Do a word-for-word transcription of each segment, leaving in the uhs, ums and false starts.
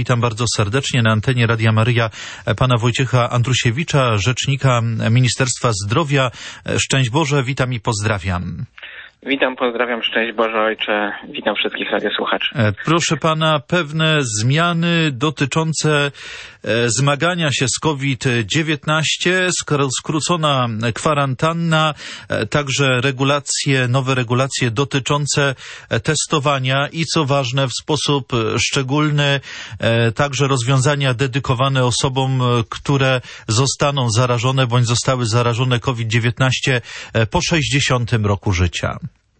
Witam bardzo serdecznie na antenie Radia Maryja pana Wojciecha Andrusiewicza, rzecznika Ministerstwa Zdrowia. Szczęść Boże, witam i pozdrawiam. Witam, pozdrawiam, szczęść Boże Ojcze, witam wszystkich radiosłuchaczy. Proszę pana, pewne zmiany dotyczące zmagania się z COVID dziewiętnaście, skrócona kwarantanna, także regulacje, nowe regulacje dotyczące testowania i co ważne w sposób szczególny także rozwiązania dedykowane osobom, które zostaną zarażone bądź zostały zarażone COVID dziewiętnaście po sześćdziesiątym roku życia.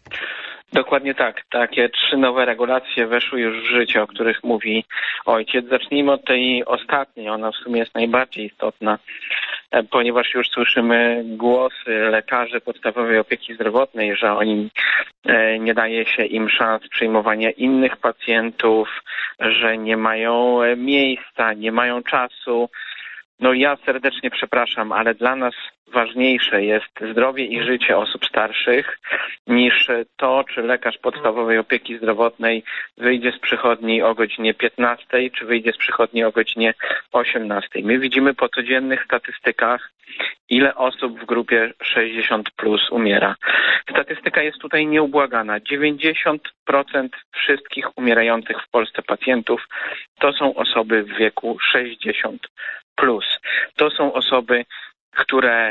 Dokładnie tak. Takie trzy nowe regulacje weszły już w życie, o których mówi ojciec. Zacznijmy od tej ostatniej. Ona w sumie jest najbardziej istotna, ponieważ już słyszymy głosy lekarzy podstawowej opieki zdrowotnej, że oni nie daje się im szans przyjmowania innych pacjentów, że nie mają miejsca, nie mają czasu. No ja serdecznie przepraszam, ale dla nas ważniejsze jest zdrowie i życie osób starszych niż to, czy lekarz podstawowej opieki zdrowotnej wyjdzie z przychodni o godzinie piętnastej, czy wyjdzie z przychodni o godzinie osiemnastej. My widzimy po codziennych statystykach, ile osób w grupie sześćdziesiąt plus umiera. Statystyka jest tutaj nieubłagana. dziewięćdziesiąt procent wszystkich umierających w Polsce pacjentów to są osoby w wieku sześćdziesiąt plus. To są osoby, które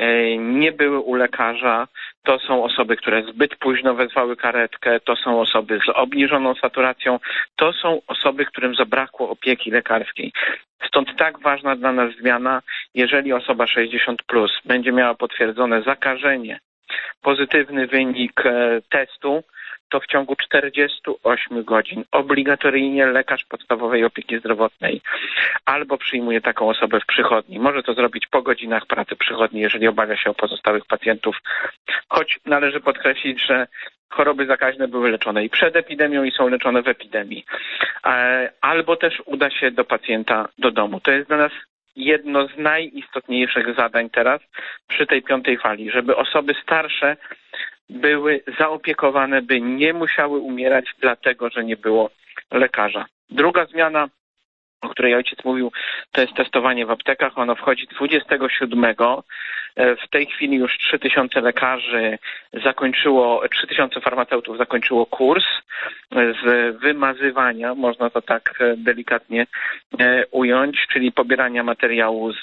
nie były u lekarza, to są osoby, które zbyt późno wezwały karetkę, to są osoby z obniżoną saturacją, to są osoby, którym zabrakło opieki lekarskiej. Stąd tak ważna dla nas zmiana, jeżeli osoba sześćdziesiąt plus będzie miała potwierdzone zakażenie, pozytywny wynik testu, to w ciągu czterdziestu ośmiu godzin obligatoryjnie lekarz podstawowej opieki zdrowotnej albo przyjmuje taką osobę w przychodni. Może to zrobić po godzinach pracy przychodni, jeżeli obawia się o pozostałych pacjentów. Choć należy podkreślić, że choroby zakaźne były leczone i przed epidemią i są leczone w epidemii. Albo też uda się do pacjenta do domu. To jest dla nas jedno z najistotniejszych zadań teraz przy tej piątej fali, żeby osoby starsze były zaopiekowane, by nie musiały umierać dlatego, że nie było lekarza. Druga zmiana, o której ojciec mówił, to jest testowanie w aptekach. Ono wchodzi dwudziestego siódmego. W tej chwili już trzy tysiące lekarzy zakończyło, trzy tysiące farmaceutów zakończyło kurs z wymazywania, można to tak delikatnie ująć, czyli pobierania materiału z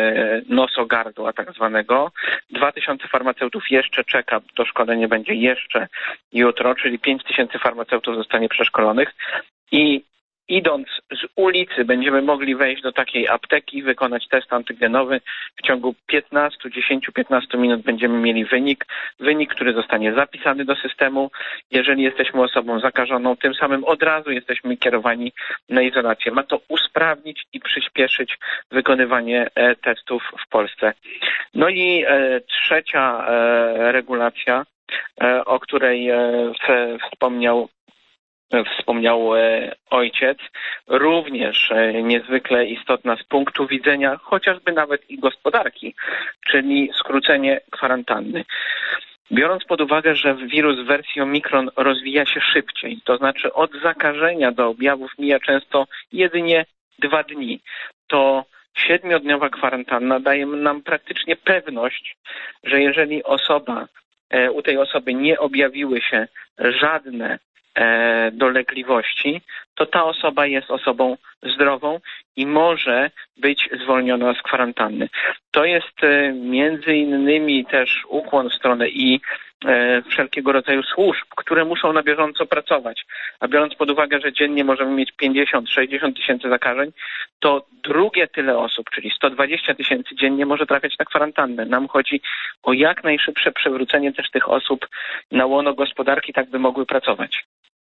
nosogardła tak zwanego. dwa tysiące farmaceutów jeszcze czeka, to szkolenie będzie jeszcze jutro, czyli pięć tysięcy farmaceutów zostanie przeszkolonych i idąc z ulicy będziemy mogli wejść do takiej apteki, wykonać test antygenowy. W ciągu piętnastu, dziesięciu, piętnastu minut będziemy mieli wynik, wynik, który zostanie zapisany do systemu. Jeżeli jesteśmy osobą zakażoną, tym samym od razu jesteśmy kierowani na izolację. Ma to usprawnić i przyspieszyć wykonywanie e, testów w Polsce. No i e, trzecia e, regulacja, e, o której e, wspomniał Wspomniał ojciec, również niezwykle istotna z punktu widzenia chociażby nawet i gospodarki, czyli skrócenie kwarantanny. Biorąc pod uwagę, że wirus w wersji Omikron rozwija się szybciej, to znaczy od zakażenia do objawów mija często jedynie dwa dni, to siedmiodniowa kwarantanna daje nam praktycznie pewność, że jeżeli osoba, u tej osoby nie objawiły się żadne dolegliwości, to ta osoba jest osobą zdrową i może być zwolniona z kwarantanny. To jest między innymi też ukłon w stronę i wszelkiego rodzaju służb, które muszą na bieżąco pracować. A biorąc pod uwagę, że dziennie możemy mieć pięćdziesiąt sześćdziesiąt tysięcy zakażeń, to drugie tyle osób, czyli sto dwadzieścia tysięcy dziennie może trafiać na kwarantannę. Nam chodzi o jak najszybsze przywrócenie też tych osób na łono gospodarki, tak by mogły pracować.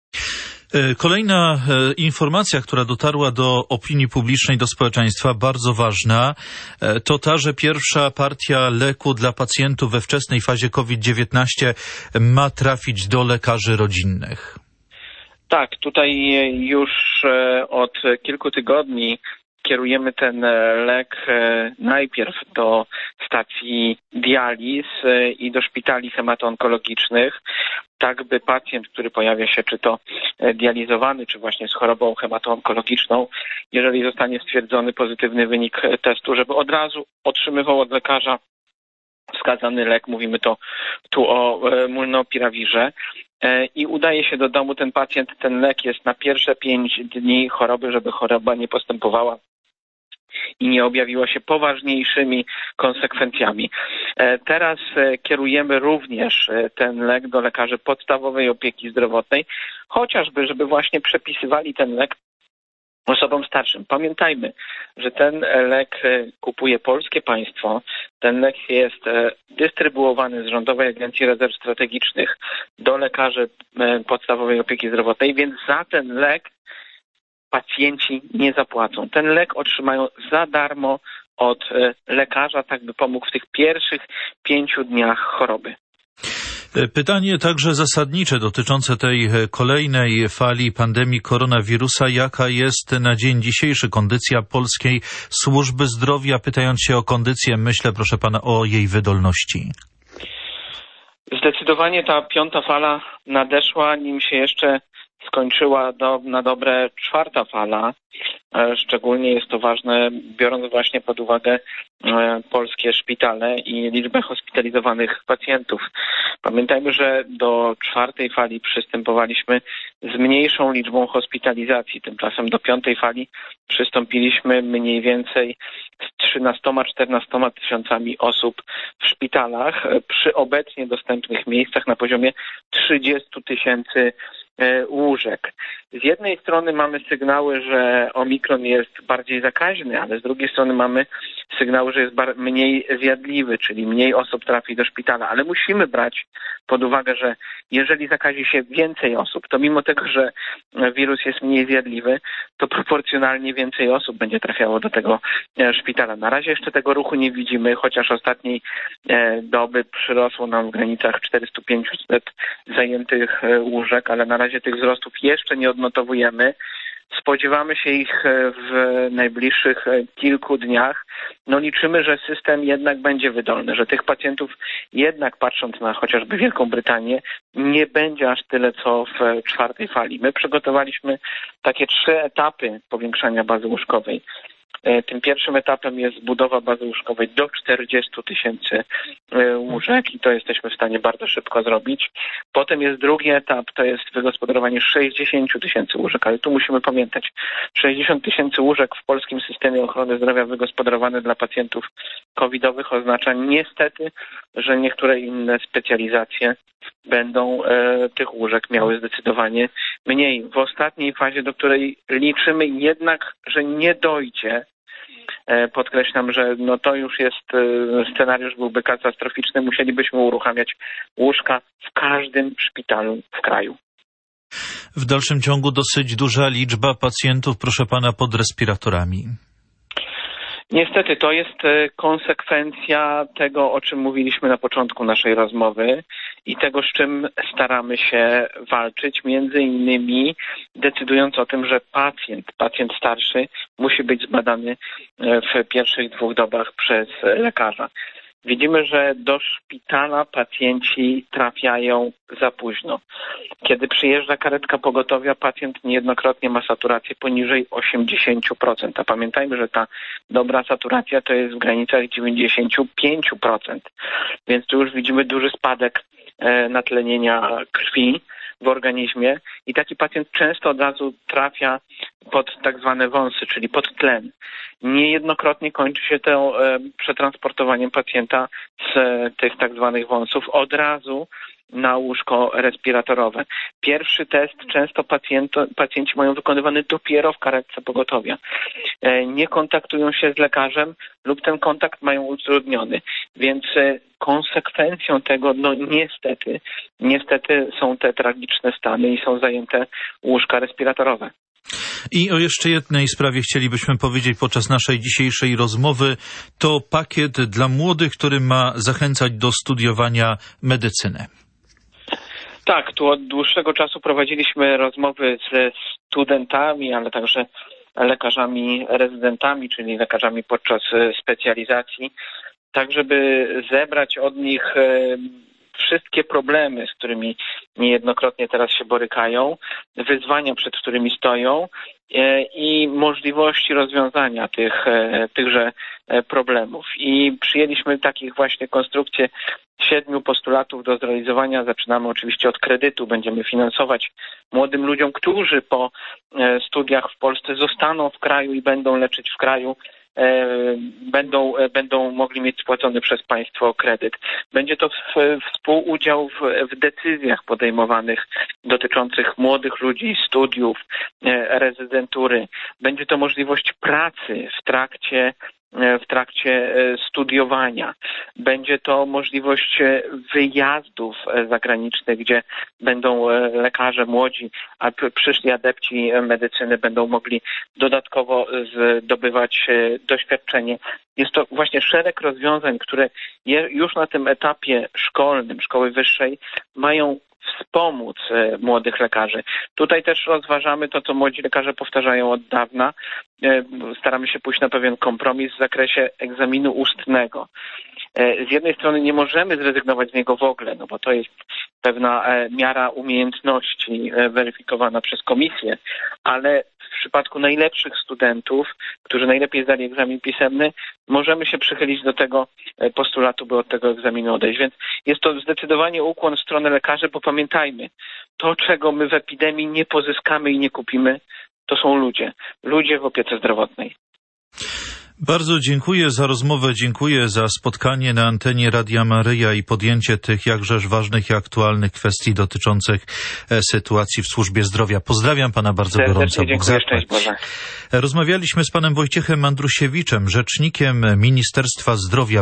Kolejna informacja, która dotarła do opinii publicznej, do społeczeństwa, bardzo ważna, to ta, że pierwsza partia leku dla pacjentów we wczesnej fazie COVID dziewiętnaście ma trafić do lekarzy rodzinnych. Tak, tutaj już od kilku tygodni kierujemy ten lek najpierw do stacji dializ i do szpitali hematoonkologicznych, tak by pacjent, który pojawia się czy to dializowany, czy właśnie z chorobą hematoonkologiczną, jeżeli zostanie stwierdzony pozytywny wynik testu, żeby od razu otrzymywał od lekarza wskazany lek, mówimy to tu o molnupirawirze, i udaje się do domu ten pacjent, ten lek jest na pierwsze pięć dni choroby, żeby choroba nie postępowała i nie objawiła się poważniejszymi konsekwencjami. Teraz kierujemy również ten lek do lekarzy podstawowej opieki zdrowotnej, chociażby, żeby właśnie przepisywali ten lek osobom starszym. Pamiętajmy, że ten lek kupuje polskie państwo. Ten lek jest dystrybuowany z Rządowej Agencji Rezerw Strategicznych do lekarzy podstawowej opieki zdrowotnej, więc za ten lek pacjenci nie zapłacą. Ten lek otrzymają za darmo od lekarza, tak by pomógł w tych pierwszych pięciu dniach choroby. Pytanie także zasadnicze dotyczące tej kolejnej fali pandemii koronawirusa. Jaka jest na dzień dzisiejszy kondycja polskiej służby zdrowia? Pytając się o kondycję, myślę, proszę pana, o jej wydolności. Zdecydowanie ta piąta fala nadeszła, nim się jeszcze skończyła do, na dobre czwarta fala. Szczególnie jest to ważne, biorąc właśnie pod uwagę polskie szpitale i liczbę hospitalizowanych pacjentów. Pamiętajmy, że do czwartej fali przystępowaliśmy z mniejszą liczbą hospitalizacji. Tymczasem do piątej fali przystąpiliśmy mniej więcej z trzynastoma czternastoma tysiącami osób w szpitalach przy obecnie dostępnych miejscach na poziomie trzydziestu tysięcy łóżek. Z jednej strony mamy sygnały, że Omikron jest bardziej zakaźny, ale z drugiej strony mamy sygnały, że jest mniej zjadliwy, czyli mniej osób trafi do szpitala, ale musimy brać pod uwagę, że jeżeli zakazi się więcej osób, to mimo tego, że wirus jest mniej zjadliwy, to proporcjonalnie więcej osób będzie trafiało do tego szpitala. Na razie jeszcze tego ruchu nie widzimy, chociaż ostatniej doby przyrosło nam w granicach czterysta pięćset zajętych łóżek, ale na razie tych wzrostów jeszcze nie odnotowujemy. Spodziewamy się ich w najbliższych kilku dniach. No liczymy, że system jednak będzie wydolny, że tych pacjentów jednak, patrząc na chociażby Wielką Brytanię, nie będzie aż tyle co w czwartej fali. My przygotowaliśmy takie trzy etapy powiększania bazy łóżkowej. Tym pierwszym etapem jest budowa bazy łóżkowej do czterdziestu tysięcy łóżek i to jesteśmy w stanie bardzo szybko zrobić. Potem jest drugi etap, to jest wygospodarowanie sześćdziesięciu tysięcy łóżek, ale tu musimy pamiętać, sześćdziesiąt tysięcy łóżek w polskim systemie ochrony zdrowia wygospodarowane dla pacjentów covidowych oznacza niestety, że niektóre inne specjalizacje będą e, tych łóżek miały zdecydowanie mniej. W ostatniej fazie, do której liczymy jednak, że nie dojdzie, e, podkreślam, że no to już jest e, scenariusz byłby katastroficzny, musielibyśmy uruchamiać łóżka w każdym szpitalu w kraju. W dalszym ciągu dosyć duża liczba pacjentów, proszę pana, pod respiratorami. Niestety to jest konsekwencja tego, o czym mówiliśmy na początku naszej rozmowy i tego, z czym staramy się walczyć, między innymi decydując o tym, że pacjent, pacjent starszy musi być zbadany w pierwszych dwóch dobach przez lekarza. Widzimy, że do szpitala pacjenci trafiają za późno. Kiedy przyjeżdża karetka pogotowia, pacjent niejednokrotnie ma saturację poniżej osiemdziesiąt procent. A pamiętajmy, że ta dobra saturacja to jest w granicach dziewięćdziesiąt pięć procent. Więc tu już widzimy duży spadek natlenienia krwi w organizmie i taki pacjent często od razu trafia pod tak zwane wąsy, czyli pod tlen. Niejednokrotnie kończy się to e, przetransportowaniem pacjenta z e, tych tak zwanych wąsów od razu na łóżko respiratorowe. Pierwszy test często pacjento, pacjenci mają wykonywany dopiero w karetce pogotowia. E, nie kontaktują się z lekarzem lub ten kontakt mają utrudniony. Więc e, konsekwencją tego, no niestety, niestety są te tragiczne stany i są zajęte łóżka respiratorowe. I o jeszcze jednej sprawie chcielibyśmy powiedzieć podczas naszej dzisiejszej rozmowy. To pakiet dla młodych, który ma zachęcać do studiowania medycyny. Tak, tu od dłuższego czasu prowadziliśmy rozmowy ze studentami, ale także lekarzami rezydentami, czyli lekarzami podczas specjalizacji, tak żeby zebrać od nich wszystkie problemy, z którymi niejednokrotnie teraz się borykają, wyzwania, przed którymi stoją i możliwości rozwiązania tych, tychże problemów. I przyjęliśmy takich właśnie konstrukcję siedmiu postulatów do zrealizowania. Zaczynamy oczywiście od kredytu. Będziemy finansować młodym ludziom, którzy po studiach w Polsce zostaną w kraju i będą leczyć w kraju, Będą, będą mogli mieć spłacony przez państwo kredyt. Będzie to współudział w, w decyzjach podejmowanych dotyczących młodych ludzi, studiów, rezydentury. Będzie to możliwość pracy w trakcie w trakcie studiowania. Będzie to możliwość wyjazdów zagranicznych, gdzie będą lekarze młodzi, a przyszli adepci medycyny będą mogli dodatkowo zdobywać doświadczenie. Jest to właśnie szereg rozwiązań, które już na tym etapie szkolnym, szkoły wyższej mają wspomóc młodych lekarzy. Tutaj też rozważamy to, co młodzi lekarze powtarzają od dawna. Staramy się pójść na pewien kompromis w zakresie egzaminu ustnego. Z jednej strony nie możemy zrezygnować z niego w ogóle, no bo to jest pewna miara umiejętności weryfikowana przez komisję, ale w przypadku najlepszych studentów, którzy najlepiej zdali egzamin pisemny, możemy się przychylić do tego postulatu, by od tego egzaminu odejść. Więc jest to zdecydowanie ukłon w stronę lekarzy, bo pamiętajmy, to czego my w epidemii nie pozyskamy i nie kupimy, to są ludzie. Ludzie w opiece zdrowotnej. Bardzo dziękuję za rozmowę, dziękuję za spotkanie na antenie Radia Maryja i podjęcie tych jakżeż ważnych i aktualnych kwestii dotyczących sytuacji w służbie zdrowia. Pozdrawiam pana bardzo Serdecznie gorąco. Dziękuję, szczęść Boże. Rozmawialiśmy z panem Wojciechem Andrusiewiczem, rzecznikiem Ministerstwa Zdrowia.